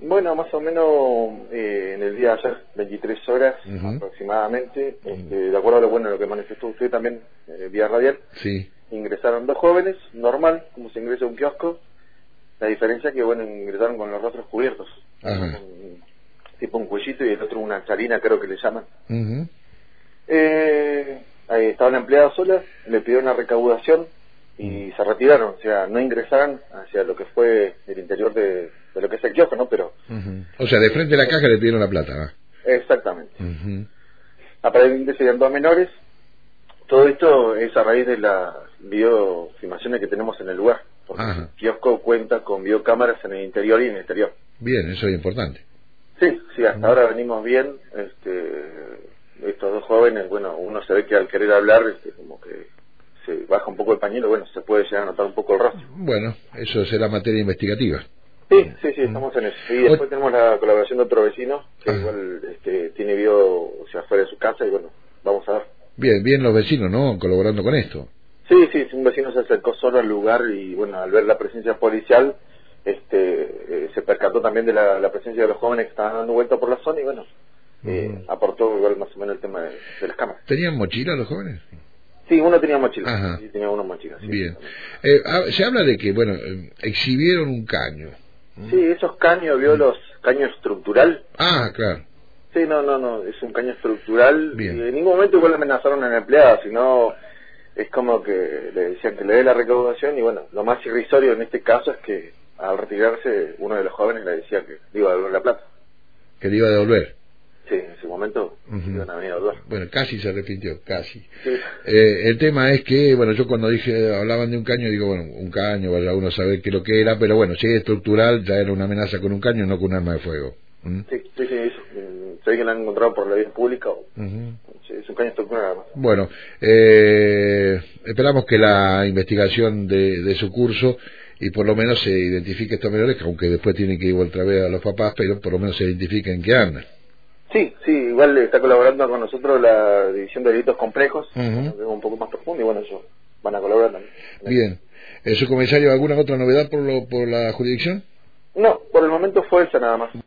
Bueno, más o menos en el día de ayer, 23 horas Ujú. aproximadamente, de acuerdo a lo que manifestó usted también vía radial, Sí. ingresaron dos jóvenes, normal, como se ingresa a un kiosco. La diferencia es que, bueno, ingresaron con los rostros cubiertos, uno Ajá. con tipo un cuellito y el otro una charina, creo que le llaman. Ujú. Ahí estaban empleadas solas, le pidieron una recaudación Mm. y se retiraron, o sea, no ingresaron hacia lo que fue el interior de lo que es el kiosco, ¿no? Pero, Ujú. O sea, de frente a la caja le pidieron la plata, ¿va? exactamente. Ujú. Aparentemente serían dos menores. Todo esto es a raíz de las videofilmaciones que tenemos en el lugar, porque el Ajá. kiosco cuenta con videocámaras en el interior y en el exterior. Bien, eso es importante. Sí, sí, hasta Ujú. ahora venimos bien. Estos dos jóvenes, bueno, uno se ve que al querer hablar, como que se baja un poco el pañuelo, bueno, se puede llegar a notar un poco el rostro. Bueno, eso será materia investigativa. Sí, sí, sí, Ujú. estamos en eso. Y Ot- después tenemos la colaboración de otro vecino, que Ajá. igual tiene video, o sea, fuera de su casa, y bueno, vamos a ver. Bien, bien los vecinos, ¿no? Colaborando con esto. Sí, sí, un vecino se acercó solo al lugar y bueno, al ver la presencia policial, se percató también de la presencia de los jóvenes que estaban dando vuelta por la zona y bueno, Ujú. aportó igual más o menos el tema de las cámaras. ¿Tenían mochila los jóvenes? Sí, uno tenía mochila, Ajá. sí, tenía una mochila, sí, Bien. exactamente. Se habla de que, bueno, exhibieron un caño. Sí, esos caños, vio los caños estructural. Ah, claro. Sí, no, es un caño estructural y Bien. en ningún momento igual amenazaron a la empleada, sino es como que le decían que le dé la recaudación y bueno, lo más irrisorio en este caso es que al retirarse uno de los jóvenes le decía que le iba a devolver la plata. Que le iba a devolver. Sí, en ese momento Ujú. iban a venir a devolver. Bueno, casi se arrepintió, casi. Sí, El tema es que, bueno, yo cuando hablaban de un caño, digo, bueno, un caño, vaya uno a saber qué es lo que era, pero bueno, si es estructural, ya era una amenaza con un caño, no con un arma de fuego. ¿Mm? sí, eso. Se ve que lo han encontrado por la vía pública o Ujú. sí, es un caño estructural nada más. Bueno, esperamos que la investigación de su curso y por lo menos se identifique estos menores, que aunque después tienen que ir otra vez a los papás, pero por lo menos se identifiquen que andan. Sí, igual está colaborando con nosotros la División de Delitos Complejos, Ujú. es un poco más profundo y bueno, ellos van a colaborar también. Bien. ¿Su comisario alguna otra novedad por la jurisdicción? No, por el momento fue esa nada más.